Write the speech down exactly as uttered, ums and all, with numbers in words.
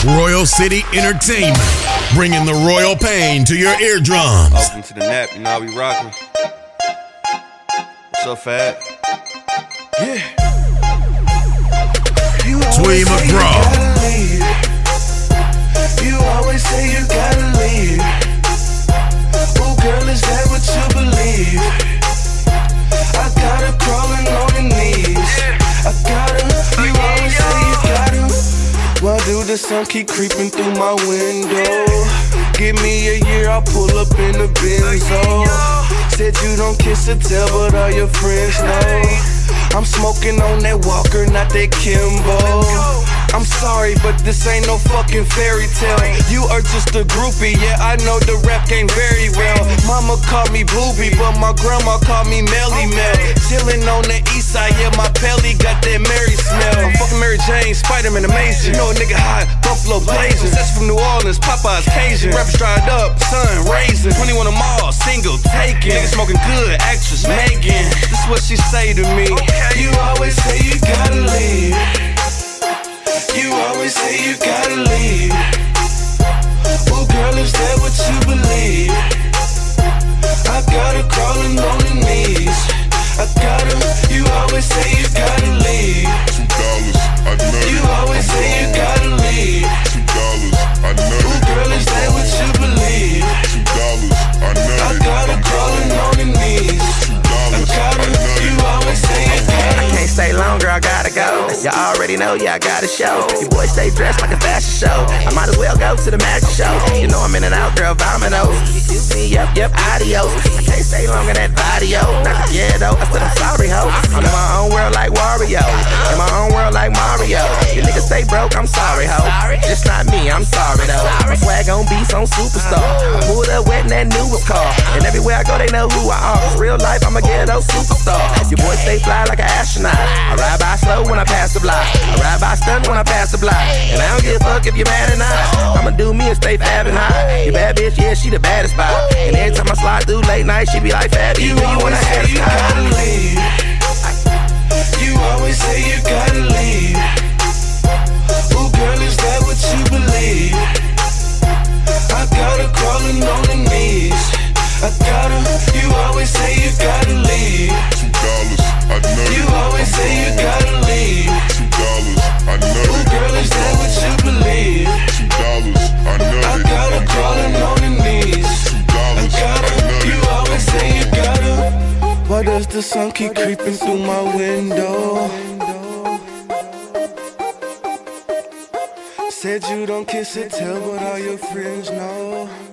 Royal City Entertainment, bringing the royal pain to your eardrums. Welcome to the nap, you know how we rockin'. What's up, Fat? Yeah. Twee McGraw. You always say you gotta leave. Oh, girl, is that what you believe? I got her crawling on her knees. I got her, you always say you got her. Why do the sun keep creeping through my window? Give me a year, I'll pull up in the Benzo. Said you don't kiss and tell, but all your friends know. I'm smoking on that Walker, not that Kimbo. I'm sorry, but this ain't no fucking fairy tale. You are just a groupie, yeah, I know the rap game very well. Mama called me Booby, but my grandma called me Melly Mel. Chillin' on the east side, yeah, my pelly got that Mary smell. I'm fucking Mary Jane, Spider-Man amazing. You know a nigga hot, Buffalo blazing. That's from New Orleans, Popeye's Cajun. Rappers dried up, sun raising. twenty-one of them all, single taken. Nigga smoking good, actress Megan. This what she say to me. You always say you gotta leave. You always say you gotta leave. Oh, girl, is that what you believe? I got her crawling on her knees. I got her, you always say you gotta leave. Two dollars, I know You it. always I'm say you gone. gotta leave. Two dollars, I know Oh, it. girl, is that what you believe? Two dollars, I know I it. got her I'm crawling gone. on her knees. Two I dollars, got I her, know you it. always say you gotta leave. Can't stay long, girl, gotta go. Y'all already know, yeah, I gotta show. Your boy stay dressed like a fashion show. I might as well go to the magic show. You know I'm in and out, girl, vomino. Excuse me, yep, yep, adios. I can't stay long in that video. Not the ghetto, I said I'm sorry, ho. I'm in my own world like Wario. In my own world like Mario. You niggas stay broke, I'm sorry, ho. Just not me, I'm sorry, though. My swag on beats on Superstar. I pulled up wet in that newest car. And everywhere I go, they know who I are. 'Cause real life, I'm a ghetto superstar. Your boy stay fly like an astronaut. I ride by slow when I pass the block. I ride by stun when I pass the block. And I don't give a fuck if you're mad or not. I'ma do me and stay fab and high. Your bad bitch, yeah, she the baddest spot. And every time I slide through late night, she be like, Fabby, You when you wanna always say have you gotta leave. You always say you gotta leave. Oh, girl, is that what you believe? I got her crawling on her knees. I got her, you always say you gotta leave. Two dollars, I know it. You always say you gotta leave. Two dollars, I know Oh, it. girl, is that what you believe? Two dollars, I know I it. got her I'm crawling gone. on her knees. Two I dollars, got I know her, you it. always I'm say you gone. got her. Why does the sun keep creeping through my window? Said you don't kiss and tell, but all your friends know.